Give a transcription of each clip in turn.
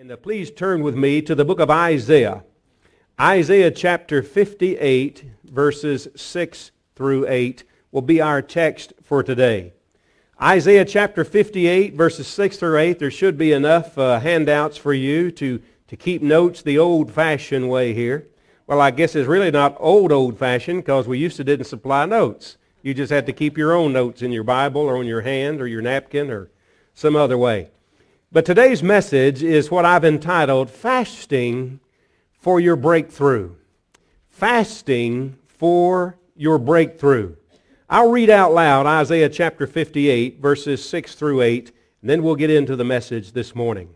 And please turn with me to the book of Isaiah. Isaiah chapter 58, verses 6 through 8 will be our text for today. Isaiah chapter 58, verses 6 through 8. There should be enough handouts for you to keep notes the old-fashioned way here. Well, I guess it's really not old-fashioned because we used to didn't supply notes. You just had to keep your own notes in your Bible or on your hand or your napkin or some other way. But today's message is what I've entitled, Fasting for Your Breakthrough. Fasting for Your Breakthrough. I'll read out loud Isaiah chapter 58, verses 6 through 8, and then we'll get into the message this morning.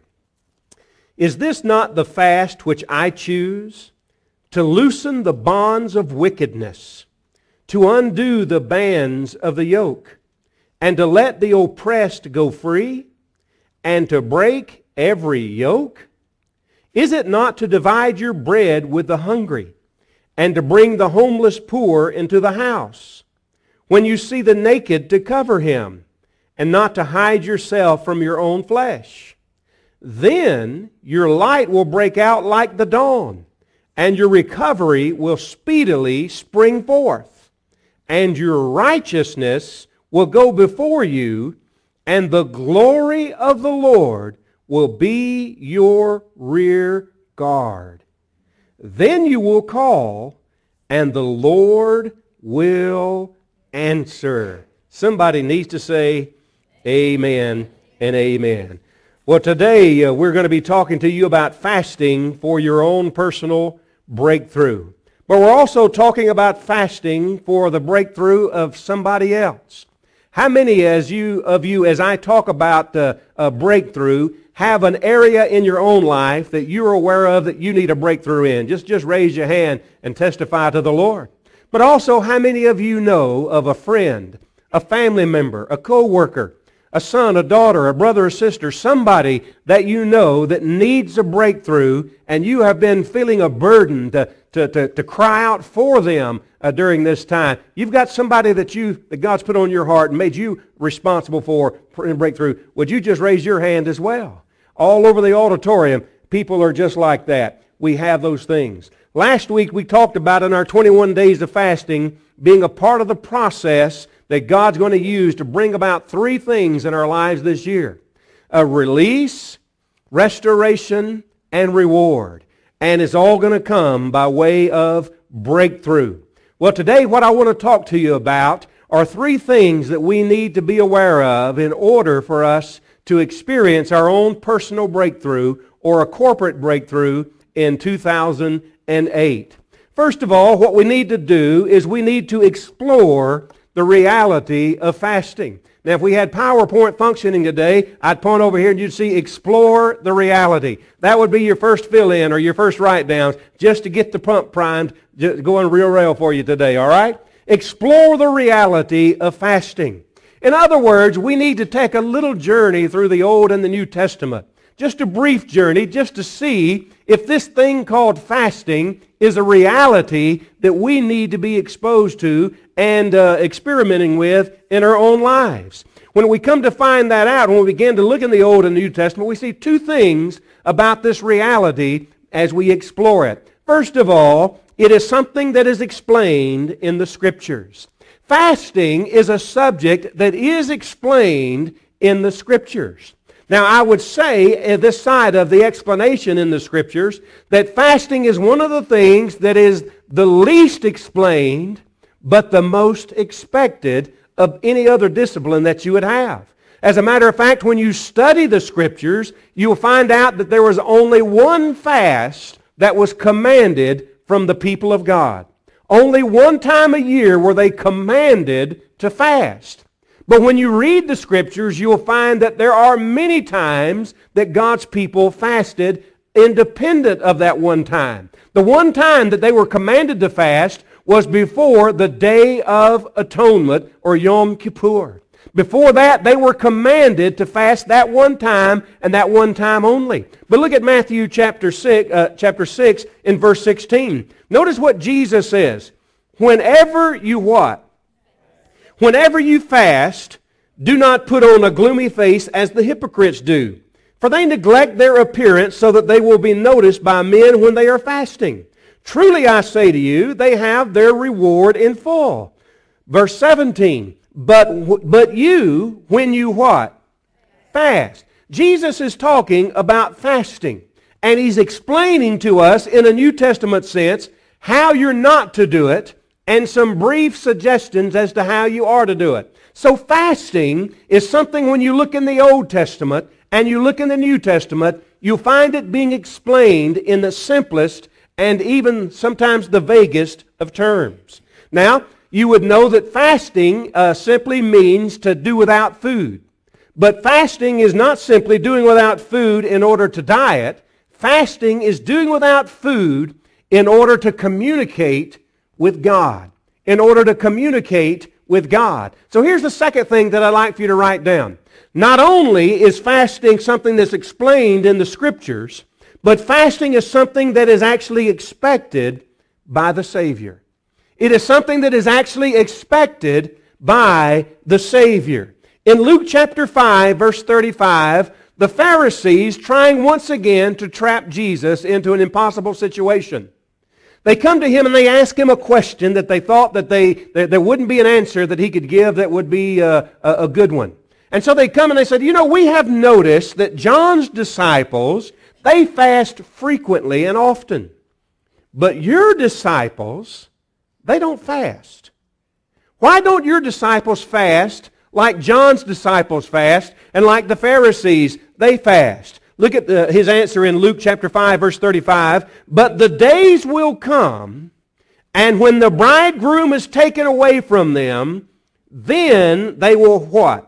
Is this not the fast which I choose? To loosen the bonds of wickedness, to undo the bands of the yoke, and to let the oppressed go free, and to break every yoke? Is it not to divide your bread with the hungry, and to bring the homeless poor into the house? When you see the naked, to cover him, and not to hide yourself from your own flesh. Then your light will break out like the dawn, and your recovery will speedily spring forth, and your righteousness will go before you, and the glory of the Lord will be your rear guard. Then you will call, and the Lord will answer. Somebody needs to say amen and amen. Well, today we're going to be talking to you about fasting for your own personal breakthrough. But we're also talking about fasting for the breakthrough of somebody else. How many of you, as I talk about a breakthrough, have an area in your own life that you're aware of that you need a breakthrough in? Just raise your hand and testify to the Lord. But also, how many of you know of a friend, a family member, a co-worker, a son, a daughter, a brother or sister, somebody that you know that needs a breakthrough, and you have been feeling a burden to cry out for them during this time? You've got somebody that God's put on your heart and made you responsible for a breakthrough. Would you just raise your hand as well? All over the auditorium, people are just like that. We have those things. Last week we talked about in our 21 days of fasting being a part of the process that God's going to use to bring about three things in our lives this year: a release, restoration, and reward. And it's all going to come by way of breakthrough. Well, today what I want to talk to you about are three things that we need to be aware of in order for us to experience our own personal breakthrough or a corporate breakthrough in 2008. First of all, what we need to do is we need to explore the reality of fasting. Now, if we had PowerPoint functioning today, I'd point over here and you'd see explore the reality. That would be your first fill-in or your first write-downs just to get the pump primed, going real rail for you today, all right? Explore the reality of fasting. In other words, we need to take a little journey through the Old and the New Testament. Just a brief journey, just to see if this thing called fasting is a reality that we need to be exposed to and experimenting with in our own lives. When we come to find that out, when we begin to look in the Old and New Testament, we see two things about this reality as we explore it. First of all, it is something that is explained in the Scriptures. Fasting is a subject that is explained in the Scriptures. Now, I would say, this side of the explanation in the Scriptures, that fasting is one of the things that is the least explained, but the most expected of any other discipline that you would have. As a matter of fact, when you study the Scriptures, you'll find out that there was only one fast that was commanded from the people of God. Only one time a year were they commanded to fast. But when you read the Scriptures, you'll find that there are many times that God's people fasted independent of that one time. The one time that they were commanded to fast was before the Day of Atonement, or Yom Kippur. Before that, they were commanded to fast that one time and that one time only. But look at Matthew chapter 6 in verse 16. Notice what Jesus says. Whenever you what? Whenever you fast, do not put on a gloomy face as the hypocrites do, for they neglect their appearance so that they will be noticed by men when they are fasting. Truly I say to you, they have their reward in full. Verse 17, but you, when you what? Fast. Jesus is talking about fasting, and He's explaining to us in a New Testament sense how you're not to do it, and some brief suggestions as to how you are to do it. So fasting is something when you look in the Old Testament and you look in the New Testament, you'll find it being explained in the simplest and even sometimes the vaguest of terms. Now, you would know that fasting simply means to do without food. But fasting is not simply doing without food in order to diet. Fasting is doing without food in order to communicate with God. In order to communicate with God. So here's the second thing that I'd like for you to write down. Not only is fasting something that's explained in the Scriptures, but fasting is something that is actually expected by the Savior. It is something that is actually expected by the Savior. In Luke chapter 5, verse 35, the Pharisees, trying once again to trap Jesus into an impossible situation. They come to Him and they ask Him a question that they thought that there wouldn't be an answer that He could give that would be a good one. And so they come and they said, you know, we have noticed that John's disciples, they fast frequently and often. But your disciples, they don't fast. Why don't your disciples fast like John's disciples fast and like the Pharisees, they fast? Look at his answer in Luke chapter 5, verse 35. But the days will come, and when the bridegroom is taken away from them, then they will what?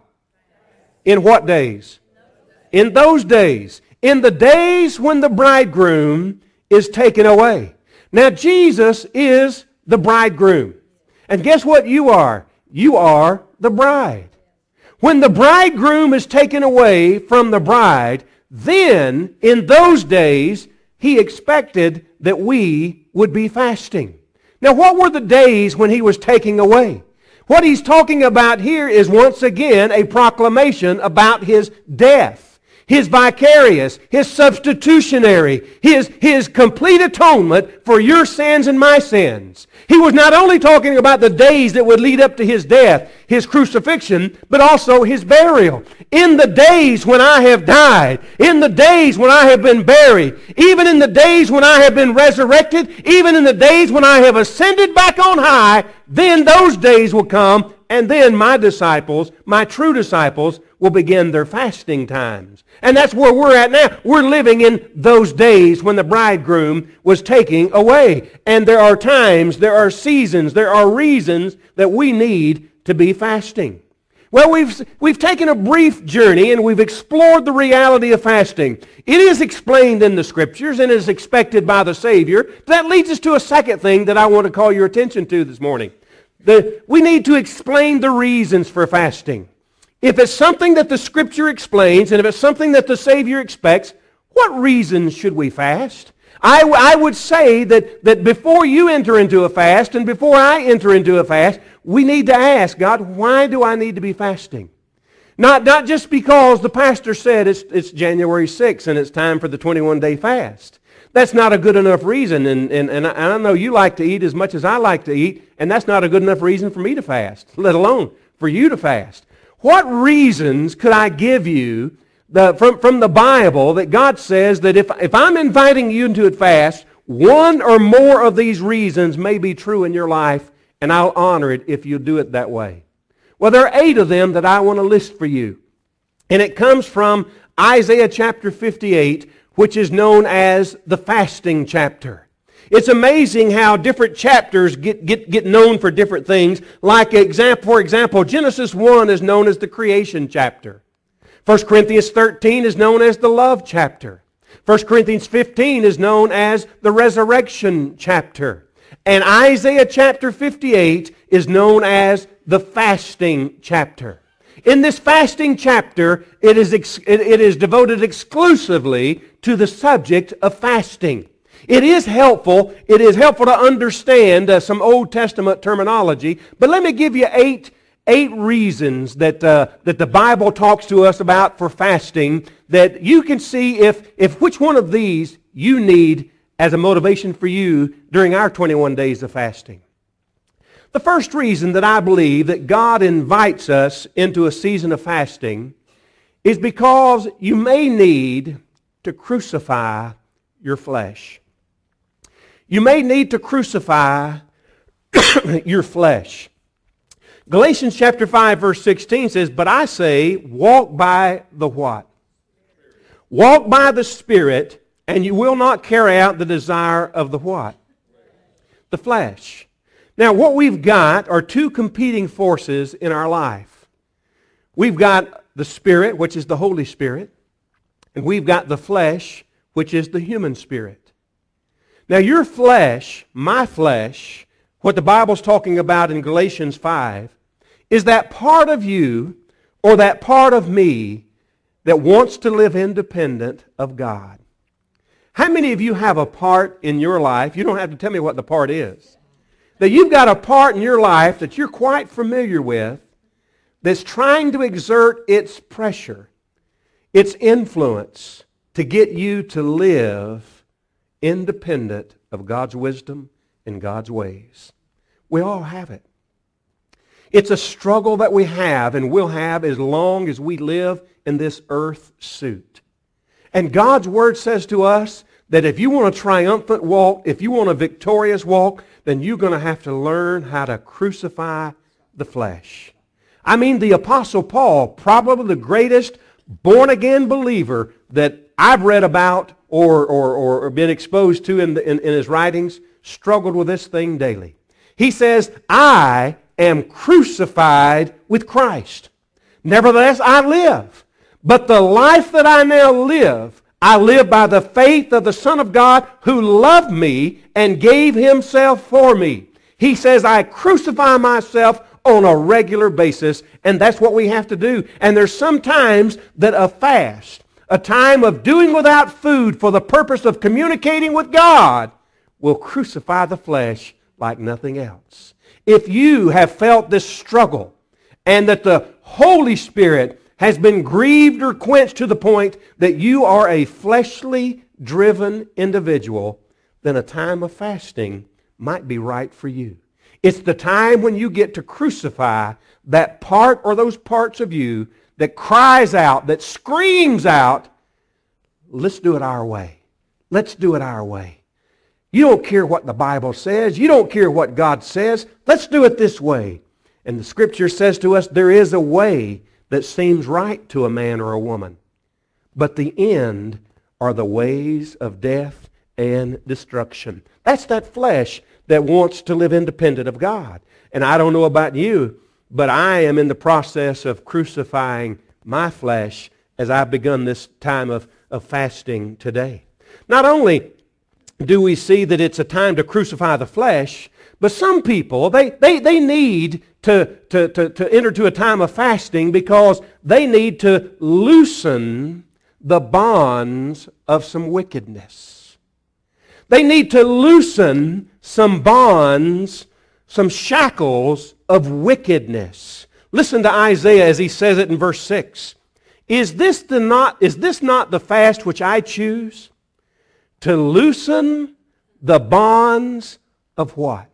In what days? In those days. In the days when the bridegroom is taken away. Now Jesus is the bridegroom. And guess what you are? You are the bride. When the bridegroom is taken away from the bride, then in those days He expected that we would be fasting. Now what were the days when He was taking away? What He's talking about here is once again a proclamation about His death. His vicarious, His substitutionary, His complete atonement for your sins and my sins. He was not only talking about the days that would lead up to His death, His crucifixion, but also His burial. In the days when I have died, in the days when I have been buried, even in the days when I have been resurrected, even in the days when I have ascended back on high, then those days will come, and then my disciples, my true disciples, will begin their fasting times. And that's where we're at now. We're living in those days when the bridegroom was taking away. And there are times, there are seasons, there are reasons that we need to be fasting. Well, we've taken a brief journey and we've explored the reality of fasting. It is explained in the Scriptures and is expected by the Savior. That leads us to a second thing that I want to call your attention to this morning. We need to explain the reasons for fasting. If it's something that the Scripture explains, and if it's something that the Savior expects, what reasons should we fast? I would say that before you enter into a fast, and before I enter into a fast, we need to ask God, why do I need to be fasting? Not just because the pastor said it's January 6th and it's time for the 21-day fast. That's not a good enough reason, and I know you like to eat as much as I like to eat, and that's not a good enough reason for me to fast, let alone for you to fast. What reasons could I give you from the Bible that God says that if I'm inviting you into a fast, one or more of these reasons may be true in your life, and I'll honor it if you do it that way? Well, there are 8 of them that I want to list for you. And it comes from Isaiah chapter 58, which is known as the fasting chapter. It's amazing how different chapters get known for different things. For example, Genesis 1 is known as the creation chapter. 1 Corinthians 13 is known as the love chapter. 1 Corinthians 15 is known as the resurrection chapter. And Isaiah chapter 58 is known as the fasting chapter. In this fasting chapter, it is devoted exclusively to the subject of fasting. It is helpful to understand some Old Testament terminology, but let me give you 8 reasons that the Bible talks to us about for fasting, that you can see if which one of these you need as a motivation for you during our 21 days of fasting. The first reason that I believe that God invites us into a season of fasting is because you may need to crucify your flesh. You may need to crucify your flesh. Galatians chapter 5 verse 16 says, "But I say, walk by the what? Walk by the Spirit, and you will not carry out the desire of the what? The flesh." Now what we've got are 2 competing forces in our life. We've got the Spirit, which is the Holy Spirit, and we've got the flesh, which is the human spirit. Now your flesh, my flesh, what the Bible's talking about in Galatians 5, is that part of you or that part of me that wants to live independent of God. How many of you have a part in your life, you don't have to tell me what the part is, that you've got a part in your life that you're quite familiar with that's trying to exert its pressure, its influence to get you to live independent of God's wisdom and God's ways? We all have it. It's a struggle that we have and will have as long as we live in this earth suit. And God's Word says to us that if you want a triumphant walk, if you want a victorious walk, then you're going to have to learn how to crucify the flesh. I mean, the Apostle Paul, probably the greatest born-again believer that I've read about or been exposed to in his writings, struggled with this thing daily. He says, "I am crucified with Christ. Nevertheless, I live. But the life that I now live, I live by the faith of the Son of God who loved me and gave Himself for me." He says, I crucify myself on a regular basis, and that's what we have to do. And there's some times that a fast, a time of doing without food for the purpose of communicating with God, will crucify the flesh like nothing else. If you have felt this struggle and that the Holy Spirit has been grieved or quenched to the point that you are a fleshly driven individual, then a time of fasting might be right for you. It's the time when you get to crucify that part or those parts of you that cries out, that screams out, "Let's do it our way. Let's do it our way. You don't care what the Bible says. You don't care what God says. Let's do it this way." And the Scripture says to us, there is a way that seems right to a man or a woman, but the end are the ways of death and destruction. That's that flesh that wants to live independent of God. And I don't know about you, but I am in the process of crucifying my flesh as I've begun this time of fasting today. Not only do we see that it's a time to crucify the flesh, but some people, they need to enter to a time of fasting because they need to loosen the bonds of some wickedness. They need to loosen some bonds, some shackles of wickedness. Listen to Isaiah as he says it in verse 6. Is this not the fast which I choose? To loosen the bonds of what?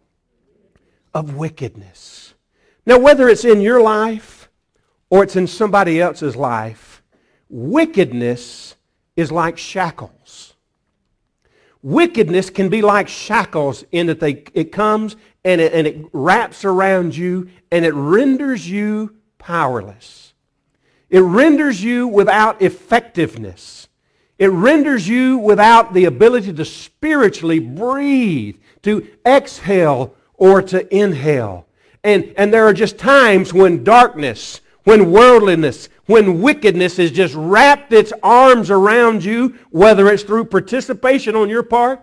Of wickedness. Now, whether it's in your life or it's in somebody else's life, wickedness is like shackles. Wickedness can be like shackles in that it comes and it wraps around you and it renders you powerless. It renders you without effectiveness. It renders you without the ability to spiritually breathe, to exhale or to inhale. And there are just times when darkness, when worldliness, when wickedness has just wrapped its arms around you, whether it's through participation on your part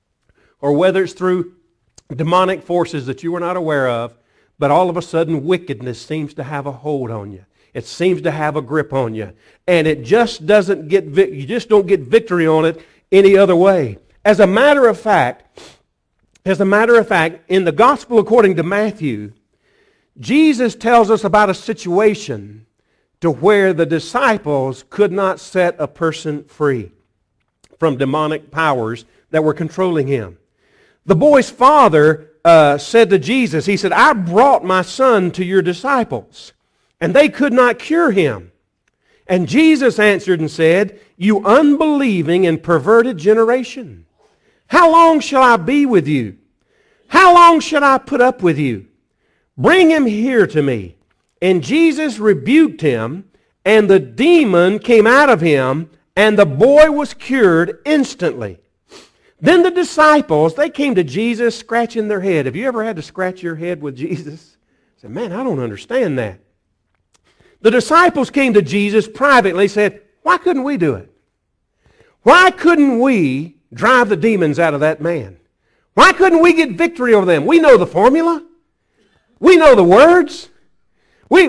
or whether it's through demonic forces that you were not aware of, but all of a sudden wickedness seems to have a hold on you. It seems to have a grip on you. And it just doesn't get, you just don't get victory on it any other way. As a matter of fact, in the Gospel according to Matthew, Jesus tells us about a situation to where the disciples could not set a person free from demonic powers that were controlling him. The boy's father said to Jesus, he said, I brought my son to your disciples, and they could not cure him. And Jesus answered and said, you unbelieving and perverted generation, how long shall I be with you? How long shall I put up with you? Bring him here to me. And Jesus rebuked him, and the demon came out of him, and the boy was cured instantly. Then the disciples, they came to Jesus scratching their head. Have you ever had to scratch your head with Jesus? I said, man, I don't understand that. The disciples came to Jesus privately and said, why couldn't we do it? Why couldn't we drive the demons out of that man? Why couldn't we get victory over them? We know the formula. We know the words. We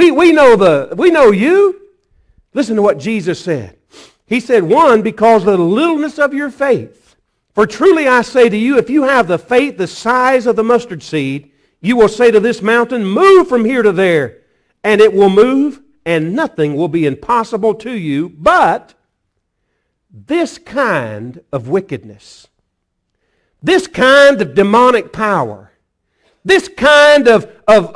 know you. Listen to what Jesus said. He said, one, because of the littleness of your faith. For truly I say to you, if you have the faith the size of the mustard seed, you will say to this mountain, move from here to there, and it will move, and nothing will be impossible to you. But this kind of wickedness, this kind of demonic power, this kind of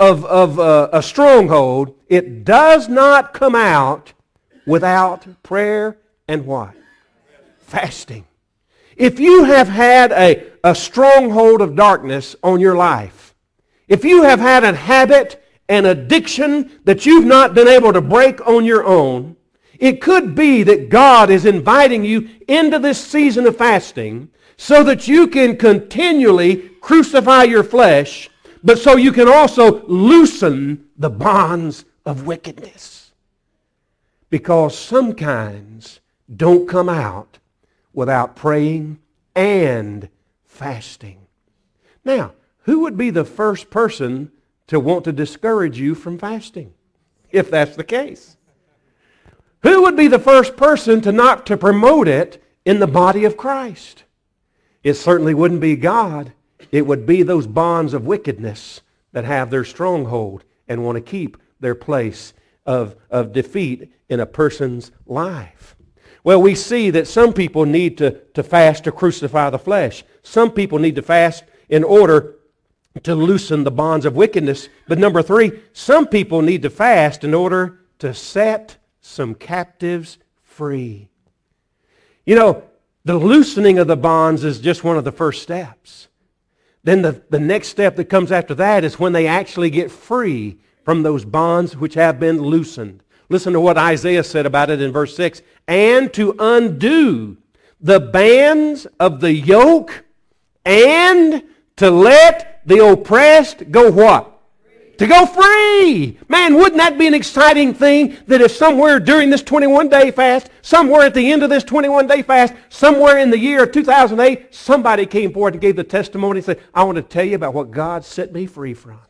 a stronghold, it does not come out without prayer and what? Fasting. If you have had a stronghold of darkness on your life, if you have had a habit, an addiction that you've not been able to break on your own, it could be that God is inviting you into this season of fasting so that you can continually crucify your flesh, but so you can also loosen the bonds of wickedness. Because some kinds don't come out without praying and fasting. Now, who would be the first person to want to discourage you from fasting, if that's the case? Who would be the first person to promote it in the body of Christ? It certainly wouldn't be God. It would be those bonds of wickedness that have their stronghold and want to keep their place of defeat in a person's life. Well, we see that some people need to fast to crucify the flesh. Some people need to fast in order to loosen the bonds of wickedness. But number three, some people need to fast in order to set some captives free. You know, the loosening of the bonds is just one of the first steps. Then the next step that comes after that is when they actually get free from those bonds which have been loosened. Listen to what Isaiah said about it in verse 6. And to undo the bands of the yoke and to let the oppressed go what? To go free. Man, wouldn't that be an exciting thing that if somewhere during this 21-day fast, somewhere at the end of this 21-day fast, somewhere in the year of 2008, somebody came forward and gave the testimony and said, I want to tell you about what God set me free from.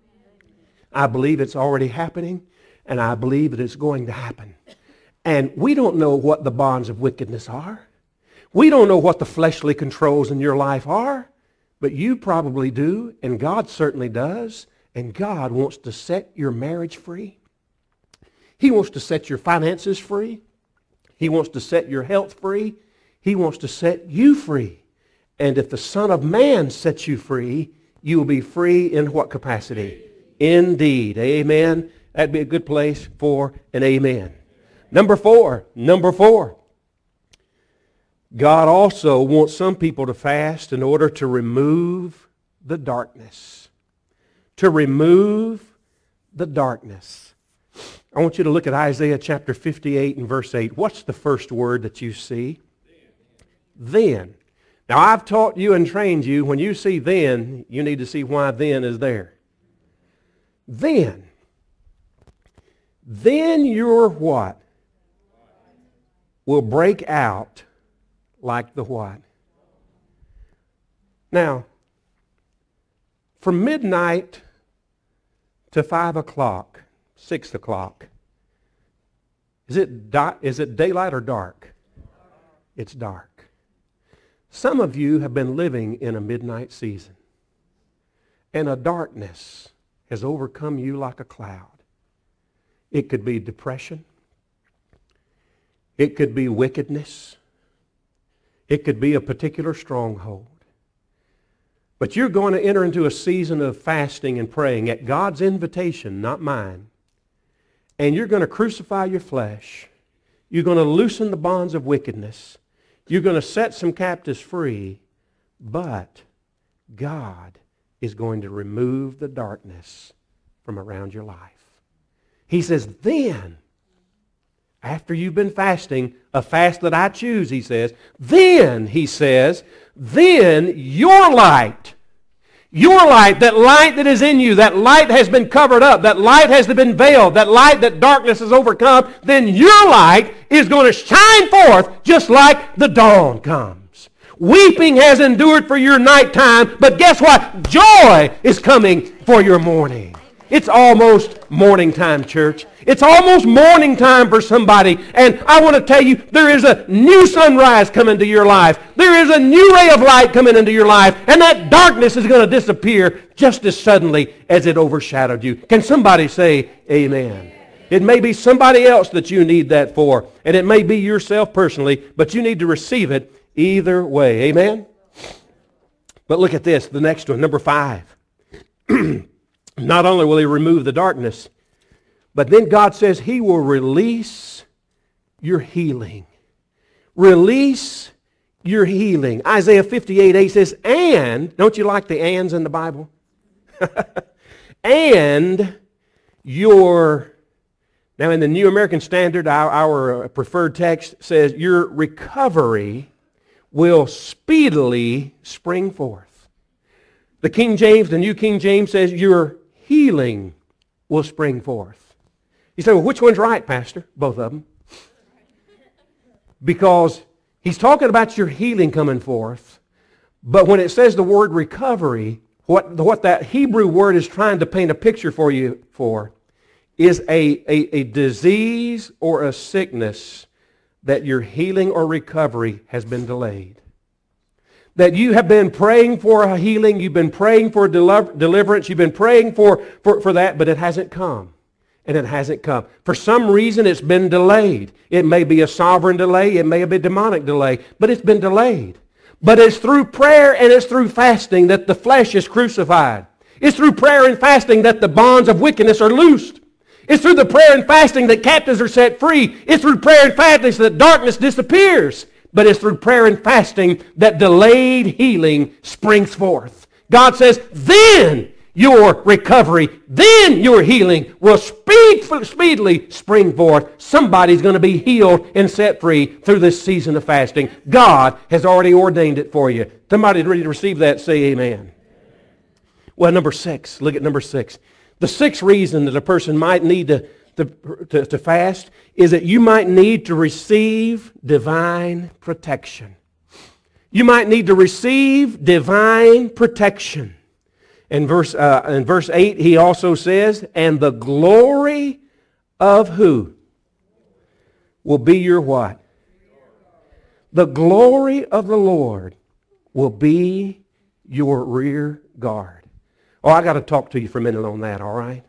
I believe it's already happening, and I believe that it's going to happen. And we don't know what the bonds of wickedness are. We don't know what the fleshly controls in your life are, but you probably do, and God certainly does. And God wants to set your marriage free. He wants to set your finances free. He wants to set your health free. He wants to set you free. And if the Son of Man sets you free, you will be free in what capacity? Indeed. Amen. That'd be a good place for an amen. Number four. God also wants some people to fast in order to remove the darkness. To remove the darkness. I want you to look at Isaiah chapter 58 and verse 8. What's the first word that you see? Then. Now I've taught you and trained you, when you see then, you need to see why then is there. Then your what? Will break out like the what? Now, from midnight to 5 o'clock, 6 o'clock, is it daylight or dark? It's dark. Some of you have been living in a midnight season, and a darkness has overcome you like a cloud. It could be depression. It could be wickedness. It could be a particular stronghold. But you're going to enter into a season of fasting and praying at God's invitation, not mine. And you're going to crucify your flesh. You're going to loosen the bonds of wickedness. You're going to set some captives free. But God is going to remove the darkness from around your life. He says, then, after you've been fasting, a fast that I choose, he says, then, he says, then your light, that light that is in you, that light has been covered up, that light has been veiled, that light that darkness has overcome, then your light is going to shine forth just like the dawn comes. Weeping has endured for your nighttime, but guess what? Joy is coming for your morning. It's almost morning time, church. It's almost morning time for somebody. And I want to tell you, there is a new sunrise coming to your life. There is a new ray of light coming into your life. And that darkness is going to disappear just as suddenly as it overshadowed you. Can somebody say amen? It may be somebody else that you need that for. And it may be yourself personally. But you need to receive it either way. Amen? But look at this, the next one, number 5. Not only will he remove the darkness, but then God says he will release your healing. Release your healing. Isaiah 58:8 says, and, don't you like the ands in the Bible? And your, now in the New American Standard, our preferred text says, your recovery will speedily spring forth. The King James, the New King James says, your healing will spring forth. You say, well, which one's right, Pastor? Both of them. Because he's talking about your healing coming forth. But when it says the word recovery, what that Hebrew word is trying to paint a picture for you for is a disease or a sickness that your healing or recovery has been delayed. That you have been praying for a healing, you've been praying for deliverance, you've been praying for that, but it hasn't come. And it hasn't come. For some reason, it's been delayed. It may be a sovereign delay, it may be a demonic delay, but it's been delayed. But it's through prayer and it's through fasting that the flesh is crucified. It's through prayer and fasting that the bonds of wickedness are loosed. It's through the prayer and fasting that captives are set free. It's through prayer and fasting that darkness disappears. But it's through prayer and fasting that delayed healing springs forth. God says, then your recovery, then your healing will speedily spring forth. Somebody's going to be healed and set free through this season of fasting. God has already ordained it for you. Somebody ready to receive that, say amen. Well, number 6, look at number 6. The 6th reason that a person might need to fast is that you might need to receive divine protection. You might need to receive divine protection. In verse 8, he also says, and the glory of who? Will be your what? The glory of the Lord will be your rear guard. Oh, I got to talk to you for a minute on that, all right?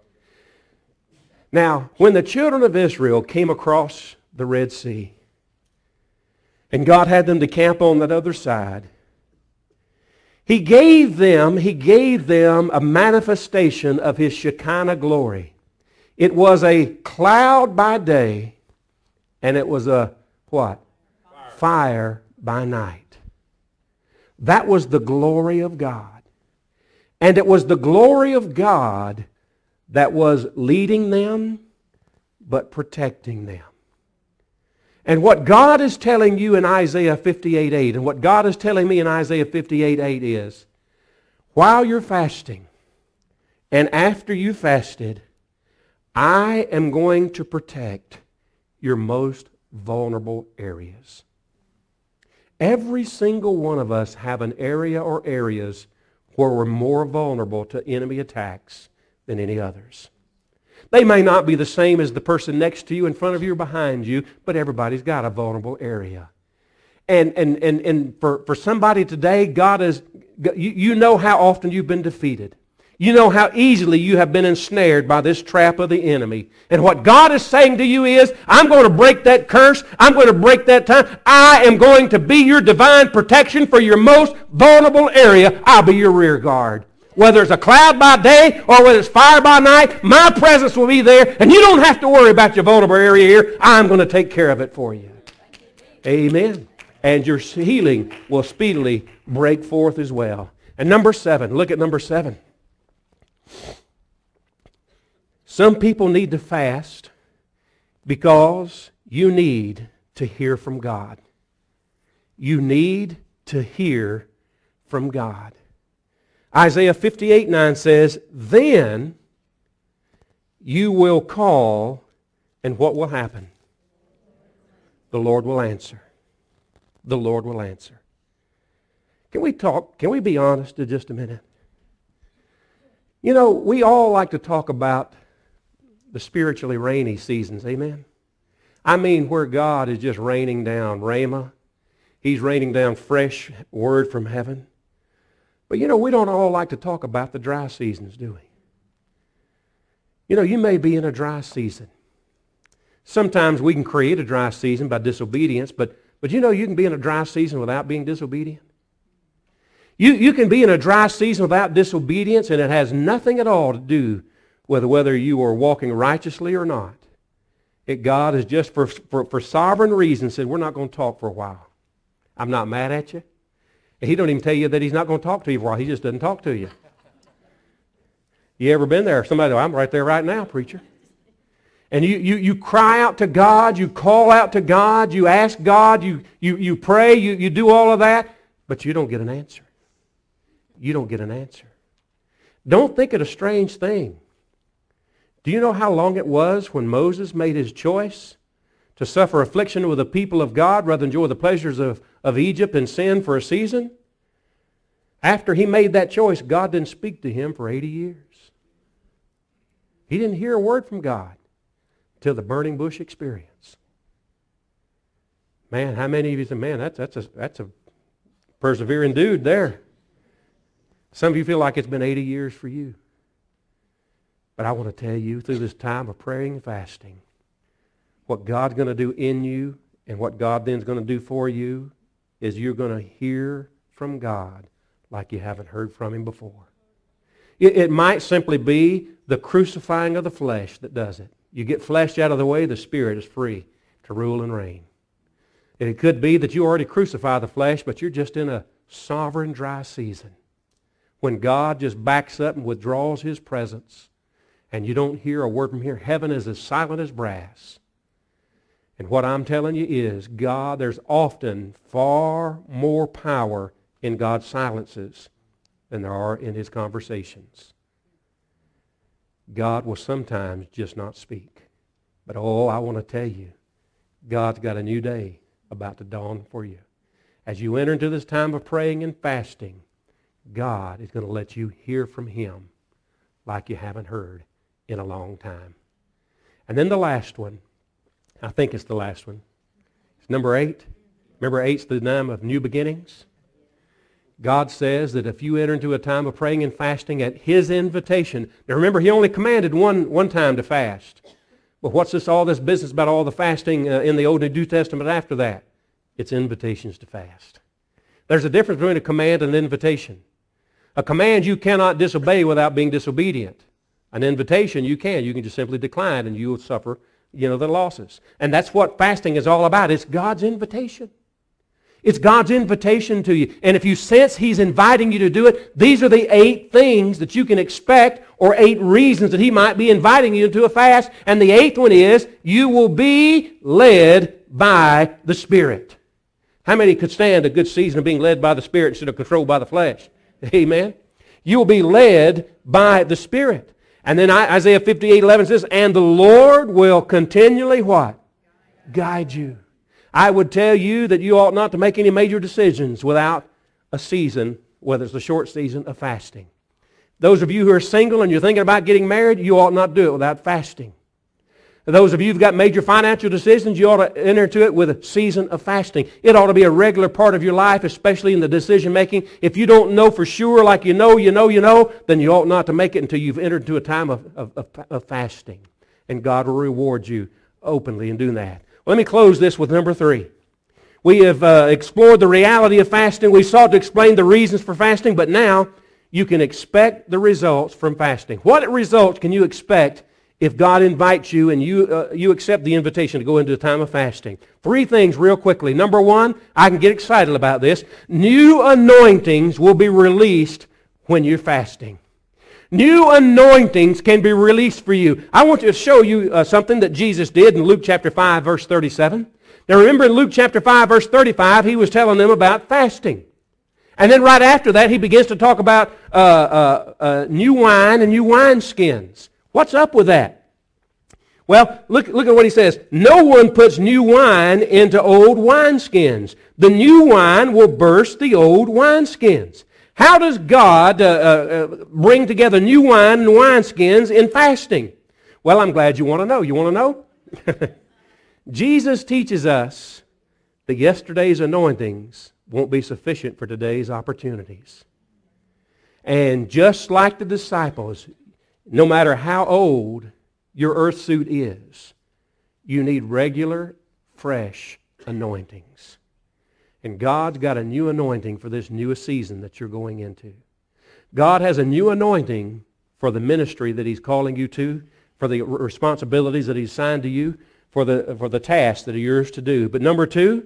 Now, when the children of Israel came across the Red Sea, and God had them to camp on that other side, He gave them a manifestation of His Shekinah glory. It was a cloud by day, and it was a what? Fire by night. That was the glory of God. And it was the glory of God that was leading them, but protecting them. And what God is telling you in Isaiah 58:8, and what God is telling me in Isaiah 58:8 is, while you're fasting, and after you fasted, I am going to protect your most vulnerable areas. Every single one of us have an area or areas where we're more vulnerable to enemy attacks than any others. They may not be the same as the person next to you, in front of you, or behind you, but everybody's got a vulnerable area. And for somebody today, God is, you know how often you've been defeated. You know how easily you have been ensnared by this trap of the enemy. And what God is saying to you is, I'm going to break that curse. I'm going to break that time. I am going to be your divine protection for your most vulnerable area. I'll be your rear guard. Whether it's a cloud by day or whether it's fire by night, my presence will be there. And you don't have to worry about your vulnerable area here. I'm going to take care of it for you. Amen. And your healing will speedily break forth as well. And number 7, look at number 7. Some people need to fast because you need to hear from God. You need to hear from God. Isaiah 58:9 says, then you will call, and what will happen? The Lord will answer. The Lord will answer. Can we talk? Can we be honest for just a minute? You know, we all like to talk about the spiritually rainy seasons, amen? I mean where God is just raining down Rhema. He's raining down fresh word from heaven. But you know, we don't all like to talk about the dry seasons, do we? You know, you may be in a dry season. Sometimes we can create a dry season by disobedience, but you know you can be in a dry season without being disobedient. You can be in a dry season without disobedience, and it has nothing at all to do with whether you are walking righteously or not. God has just, for sovereign reasons, said, we're not going to talk for a while. I'm not mad at you. And He don't even tell you that He's not going to talk to you for a while. He just doesn't talk to you. You ever been there? Somebody, I'm right there right now, preacher. And you cry out to God, you call out to God, you ask God, you pray, you do all of that, but you don't get an answer. You don't get an answer. Don't think it a strange thing. Do you know how long it was when Moses made his choice to suffer affliction with the people of God rather than enjoy the pleasures of Egypt and sin for a season? After he made that choice, God didn't speak to him for 80 years. He didn't hear a word from God till the burning bush experience. Man, how many of you say, man, that's a persevering dude there. Some of you feel like it's been 80 years for you. But I want to tell you, through this time of praying and fasting, what God's going to do in you and what God then is going to do for you is you're going to hear from God like you haven't heard from Him before. It might simply be the crucifying of the flesh that does it. You get flesh out of the way, the Spirit is free to rule and reign. And it could be that you already crucify the flesh, but you're just in a sovereign dry season when God just backs up and withdraws His presence and you don't hear a word from here. Heaven is as silent as brass. And what I'm telling you is, God, there's often far more power in God's silences than there are in His conversations. God will sometimes just not speak. But oh, I want to tell you, God's got a new day about to dawn for you. As you enter into this time of praying and fasting, God is going to let you hear from Him like you haven't heard in a long time. And then the last one, I think it's the last one. It's number 8. Remember 8's the time of new beginnings. God says that if you enter into a time of praying and fasting at His invitation, now remember He only commanded one time to fast. But what's all this business about all the fasting in the Old and New Testament after that? It's invitations to fast. There's a difference between a command and an invitation. A command you cannot disobey without being disobedient. An invitation you can. You can just simply decline and you will suffer, the losses. And that's what fasting is all about. It's God's invitation. It's God's invitation to you. And if you sense He's inviting you to do it, these are the 8 things that you can expect, or 8 reasons that He might be inviting you to a fast. And the 8th one is, you will be led by the Spirit. How many could stand a good season of being led by the Spirit instead of controlled by the flesh? Amen. You will be led by the Spirit. And then Isaiah 58:11 says, and the Lord will continually what? Guide you. I would tell you that you ought not to make any major decisions without a season, whether it's a short season, of fasting. Those of you who are single and you're thinking about getting married, you ought not do it without fasting. Those of you who've got major financial decisions, you ought to enter into it with a season of fasting. It ought to be a regular part of your life, especially in the decision making. If you don't know for sure, like you know, then you ought not to make it until you've entered into a time of fasting. And God will reward you openly in doing that. Well, let me close this with number 3. We have explored the reality of fasting. We sought to explain the reasons for fasting, but now you can expect the results from fasting. What results can you expect if God invites you and you accept the invitation to go into a time of fasting? 3 things real quickly. Number 1, I can get excited about this. New anointings will be released when you're fasting. New anointings can be released for you. I want to show you something that Jesus did in Luke chapter 5, verse 37. Now remember in Luke chapter 5, verse 35, he was telling them about fasting. And then right after that, he begins to talk about new wine and new wineskins. What's up with that? Well, look at what he says. No one puts new wine into old wineskins. The new wine will burst the old wineskins. How does God bring together new wine and wineskins in fasting? Well, I'm glad you want to know. You want to know? Jesus teaches us that yesterday's anointings won't be sufficient for today's opportunities. And just like the disciples, no matter how old your earth suit is, you need regular, fresh anointings. And God's got a new anointing for this newest season that you're going into. God has a new anointing for the ministry that He's calling you to, for the responsibilities that He's assigned to you, for the tasks that are yours to do. But number 2,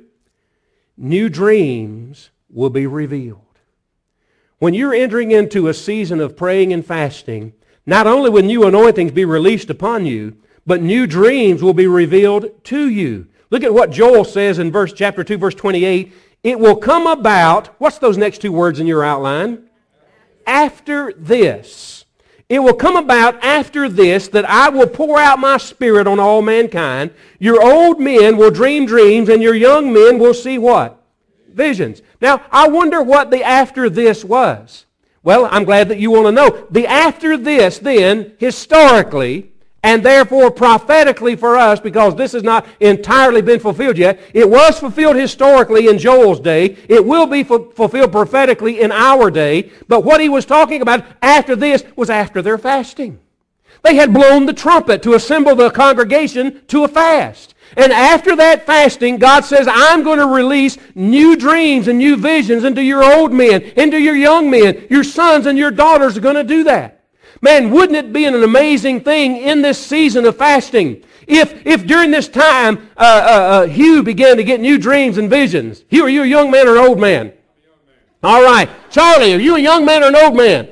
new dreams will be revealed. When you're entering into a season of praying and fasting, not only will new anointings be released upon you, but new dreams will be revealed to you. Look at what Joel says in chapter 2, verse 28. It will come about, what's those next 2 words in your outline? After this. It will come about after this that I will pour out my Spirit on all mankind. Your old men will dream dreams, and your young men will see what? Visions. Now, I wonder what the after this was. Well, I'm glad that you want to know. The after this, then, historically, and therefore prophetically for us, because this has not entirely been fulfilled yet, it was fulfilled historically in Joel's day. It will be fulfilled prophetically in our day. But what he was talking about after this was after their fasting. They had blown the trumpet to assemble the congregation to a fast. And after that fasting, God says, I'm going to release new dreams and new visions into your old men, into your young men. Your sons and your daughters are going to do that. Man, wouldn't it be an amazing thing in this season of fasting if during this time Hugh began to get new dreams and visions? Hugh, are you a young man or an old man? All right. Charlie, are you a young man or an old man?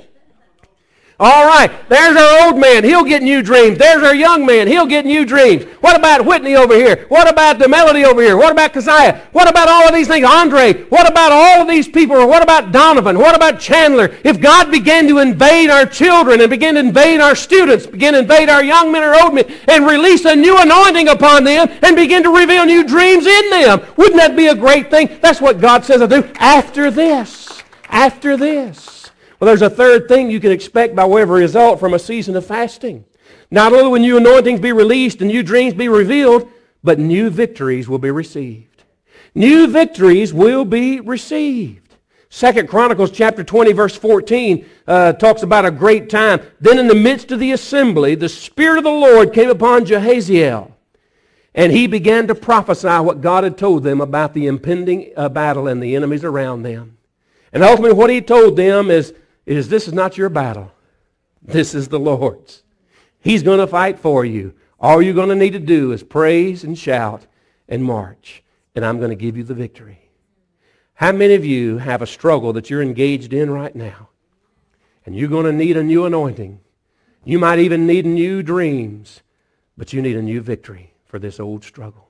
All right, there's our old man. He'll get new dreams. There's our young man. He'll get new dreams. What about Whitney over here? What about the Melody over here? What about Keziah? What about all of these things? Andre? What about all of these people? Or what about Donovan? What about Chandler? If God began to invade our children and begin to invade our students, begin to invade our young men or old men, and release a new anointing upon them and begin to reveal new dreams in them, wouldn't that be a great thing? That's what God says to do after this. After this. Well, there's a third thing you can expect by way of a result from a season of fasting. Not only will new anointings be released and new dreams be revealed, but new victories will be received. New victories will be received. 2 Chronicles chapter 20, verse 14 talks about a great time. Then in the midst of the assembly, the Spirit of the Lord came upon Jehaziel, and he began to prophesy what God had told them about the impending battle and the enemies around them. And ultimately what he told them is this is not your battle. This is the Lord's. He's going to fight for you. All you're going to need to do is praise and shout and march. And I'm going to give you the victory. How many of you have a struggle that you're engaged in right now? And you're going to need a new anointing. You might even need new dreams. But you need a new victory for this old struggle.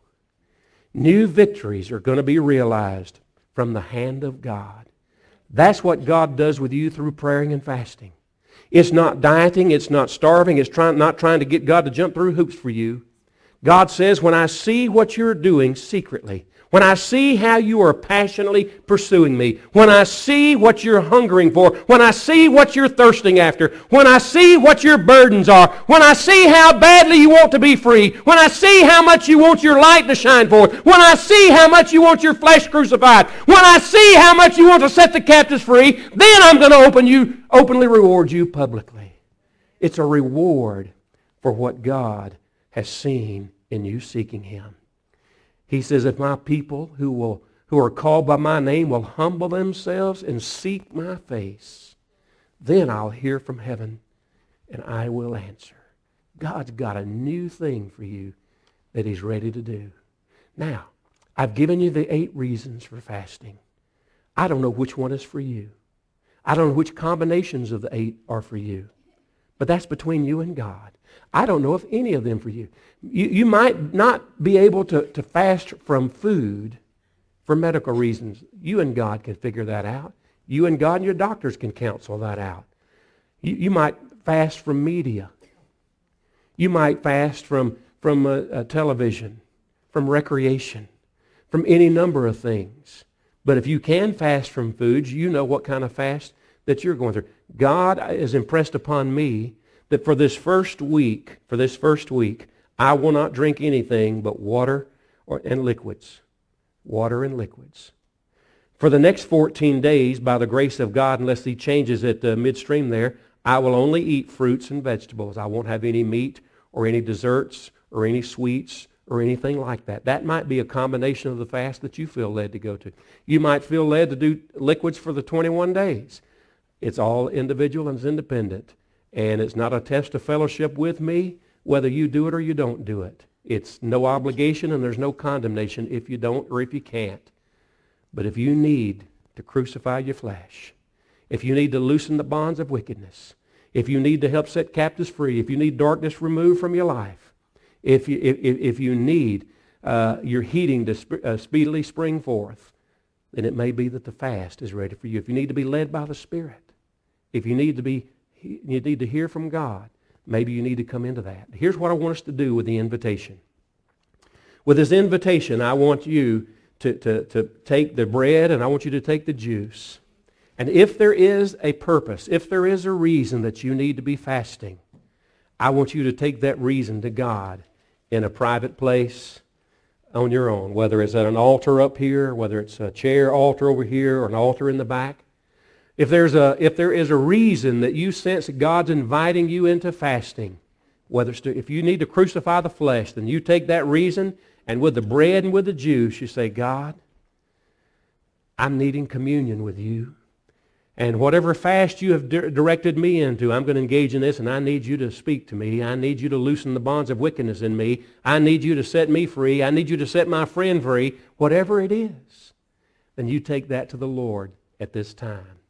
New victories are going to be realized from the hand of God. That's what God does with you through praying and fasting. It's not dieting. It's not starving. It's not trying to get God to jump through hoops for you. God says, when I see what you're doing secretly, when I see how you are passionately pursuing me, when I see what you're hungering for, when I see what you're thirsting after, when I see what your burdens are, when I see how badly you want to be free, when I see how much you want your light to shine forth, when I see how much you want your flesh crucified, when I see how much you want to set the captives free, then I'm going to openly reward you publicly. It's a reward for what God has seen in you seeking Him. He says, if my people who are called by my name will humble themselves and seek my face, then I'll hear from heaven and I will answer. God's got a new thing for you that He's ready to do. Now, I've given you the 8 reasons for fasting. I don't know which one is for you. I don't know which combinations of the 8 are for you. But that's between you and God. I don't know if any of them for you. You might not be able to fast from food for medical reasons. You and God can figure that out. You and God and your doctors can counsel that out. You might fast from media. You might fast from television, from recreation, from any number of things. But if you can fast from foods, you know what kind of fast that you're going through. God has impressed upon me that for this first week, I will not drink anything but water and liquids. Water and liquids. For the next 14 days, by the grace of God, unless He changes it midstream there, I will only eat fruits and vegetables. I won't have any meat or any desserts or any sweets or anything like that. That might be a combination of the fast that you feel led to go to. You might feel led to do liquids for the 21 days. It's all individual and it's independent. And it's not a test of fellowship with me, whether you do it or you don't do it. It's no obligation and there's no condemnation if you don't or if you can't. But if you need to crucify your flesh, if you need to loosen the bonds of wickedness, if you need to help set captives free, if you need darkness removed from your life, if you need your heating to speedily spring forth, then it may be that the fast is ready for you. If you need to be led by the Spirit, if you need to hear from God, maybe you need to come into that. Here's what I want us to do with the invitation. With this invitation, I want you to take the bread and I want you to take the juice. And if there is a purpose, if there is a reason that you need to be fasting, I want you to take that reason to God in a private place on your own, whether it's at an altar up here, whether it's a chair altar over here or an altar in the back. If there is a reason that you sense that God's inviting you into fasting, if you need to crucify the flesh, then you take that reason and with the bread and with the juice, you say, God, I'm needing communion with you. And whatever fast you have directed me into, I'm going to engage in this, and I need you to speak to me. I need you to loosen the bonds of wickedness in me. I need you to set me free. I need you to set my friend free. Whatever it is, then you take that to the Lord at this time.